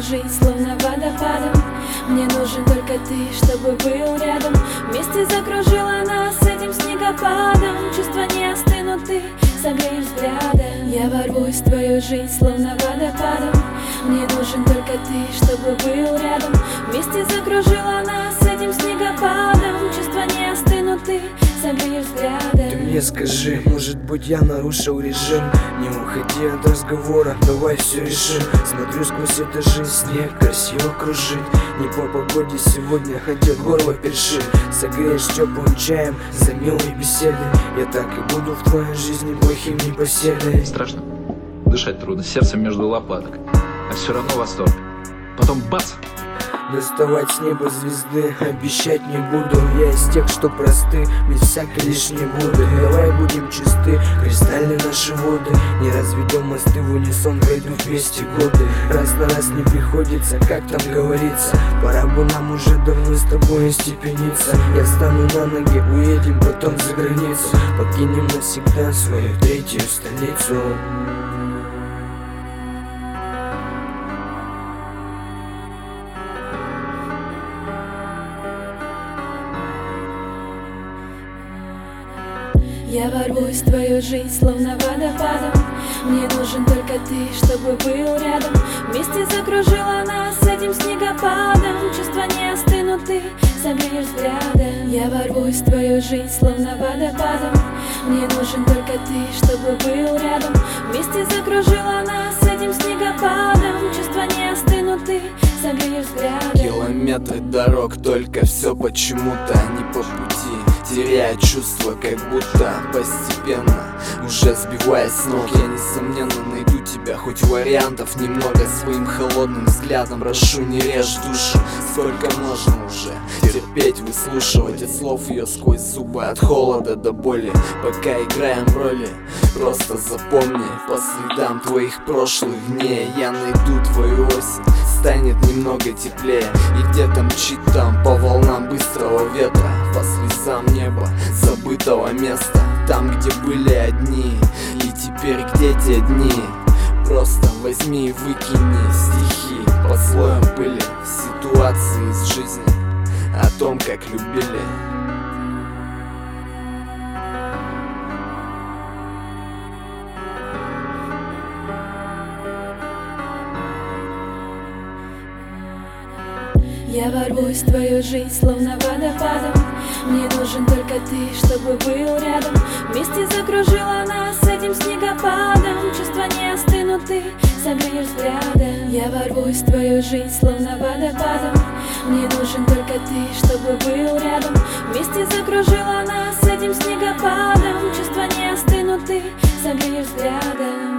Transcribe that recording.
жизнь словно водопадом. Мне нужен только ты, чтобы был рядом. Вместе закружила нас этим снегопадом. Чувства не остынут, ты согреешь взглядом. Я ворвусь в твою жизнь словно водопадом. Мне нужен только ты, чтобы был рядом. Вместе закружила нас этим снегопадом. Чувства не остынут, ты согреешь взглядом. Ты мне скажи, может быть я нарушил режим? Не уходи от разговора, давай все решим. Смотрю сквозь эту жизнь, снег красиво кружит. Не по погоде сегодня, хотя горло першит. Согреешь теплым чаем за милые беседы. Я так и буду в твоей жизни плохим непоседой. Страшно, дышать трудно, сердце между лопаток, а все равно восторг. Потом бац! Доставать с неба звезды обещать не буду. Я из тех, что просты, без всякой лишней буды. Давай будем чисты, кристальны наши воды. Не разведем мосты в унисон, пройдут вместе годы. Раз на раз не приходится, как там говорится. Пора бы нам уже давно с тобой остепениться. Я встану на ноги, уедем потом за границу. Покинем навсегда свою третью столицу. Я ворвусь в твою жизнь словно водопадом. Мне нужен только ты, чтобы был рядом. Вместе закружила нас этим снегопадом. Чувства не остынут, ты согреешь взглядом. Я ворвусь в твою жизнь словно водопадом. Мне нужен только ты, чтобы был рядом. Вместе закружила нас этим снегопадом. Чувства не остынут, ты согреешь взглядом. Километры дорог, только все почему-то не по пути. Теряя чувства, как будто постепенно уже сбиваясь с ног. Я несомненно найду тебя, хоть вариантов немного. Своим холодным взглядом прошу, не режь душу. Сколько можно уже терпеть, выслушивать от слов ее сквозь зубы, от холода до боли, пока играем роли. Просто запомни, по следам твоих прошлых дней я найду твою осень, станет немного теплее. И где-то мчит там по волнам быстрого ветра, по слезам неба забытого места. Там, где были одни, и теперь где те дни? Просто возьми и выкини стихи под слоем пыли, ситуации из жизни, о том, как любили. Я ворвусь в твою жизнь словно водопадом. Мне нужен только ты, чтобы был рядом. Вместе закружила нас этим снегопадом. Чувства не остынут, ты согреешь взглядом. Я ворвусь в твою жизнь словно водопадом. Мне нужен только ты, чтобы был рядом. Вместе закружила нас этим снегопадом. Чувства не остынут, ты согреешь взглядом.